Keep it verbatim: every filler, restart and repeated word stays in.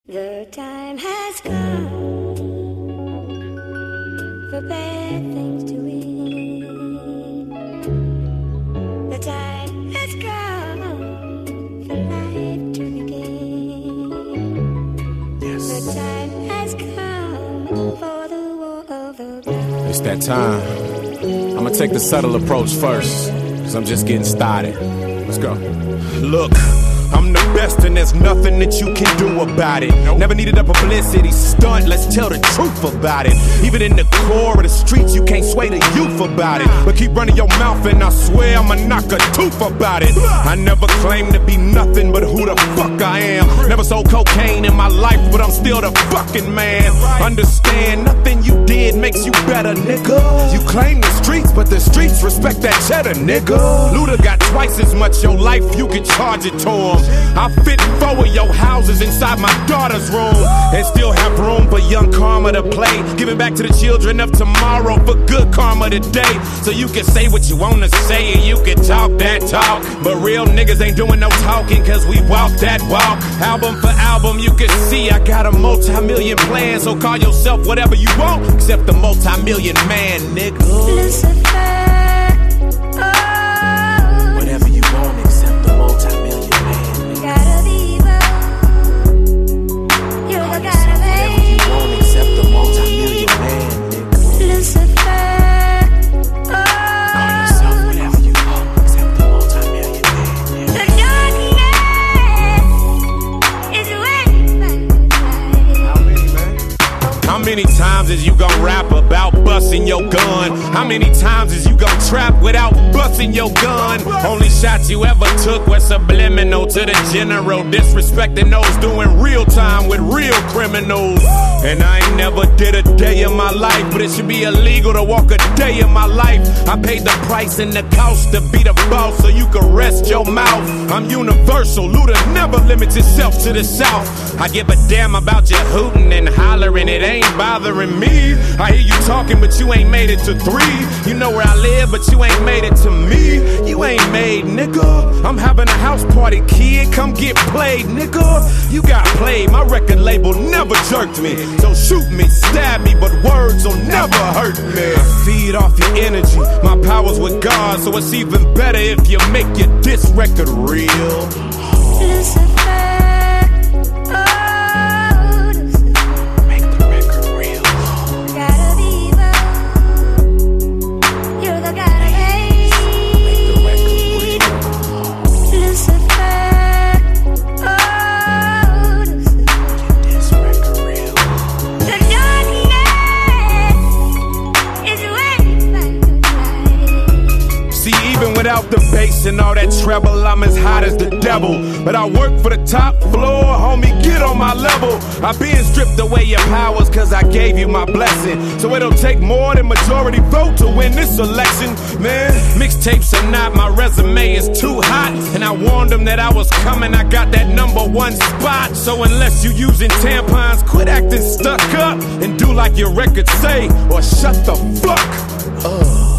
The time has come for bad things to end. The time has come for life to begin. Yes. The time has come for the war of the ground. It's that time. I'm gonna take the subtle approach first, cause I'm just getting started. Let's go. Look, I'm the best and there's nothing that you can do about it. Nope. Never needed a publicity stunt, let's tell the truth about it. Even in the core of the streets, you can't sway the youth about it. But keep running your mouth and I swear I'ma knock a tooth about it. I never claimed to be nothing but who the fuck I am. Never sold cocaine in my life, but I'm still the fucking man. Understand, nothing you did makes you better, nigga. You claim the streets, but the streets respect that cheddar, nigga. Luda got twice as much your life, you can charge it to him. I fit four of your houses inside my daughter's room, and still have room for young karma to play, giving back to the children of tomorrow for good karma today. So you can say what you wanna say and you can talk that talk, but real niggas ain't doing no talking cause we walk that walk. Album for album you can see I got a multi-million plan, so call yourself whatever you want except the multi-million man, nigga. Lucifer. How many times is you gon' rap about busting your gun? How many times is you gon' trap without busting your gun? Only shots you ever took were subliminal to the general, disrespecting those doing real time with real criminals. And I ain't never did a day in my life, but it should be illegal to walk a day in my life. I paid the price and the cost to be the boss so you can rest your mouth. I'm universal, Luda never limits itself to the South. I give a damn about you hooting and hollering, it ain't bothering me. I hear you talking, but you ain't made it to three. You know where I live, but you ain't made it to me. You ain't made, nigga. I'm having a house party, kid. Come get played, nigga. You got played. My record label never jerked me. So shoot me, stab me, but words will never hurt me. I feed off your energy. My power's with God, so it's even better if you make your diss record real. Lucifer. Without the bass and all that treble, I'm as hot as the devil. But I work for the top floor, homie, get on my level. I been stripped away your powers cause I gave you my blessing. So it'll take more than majority vote to win this election. Man, mixtapes or not, my resume is too hot. And I warned them that I was coming, I got that number one spot. So unless you using tampons, quit acting stuck up and do like your records say, or shut the fuck up.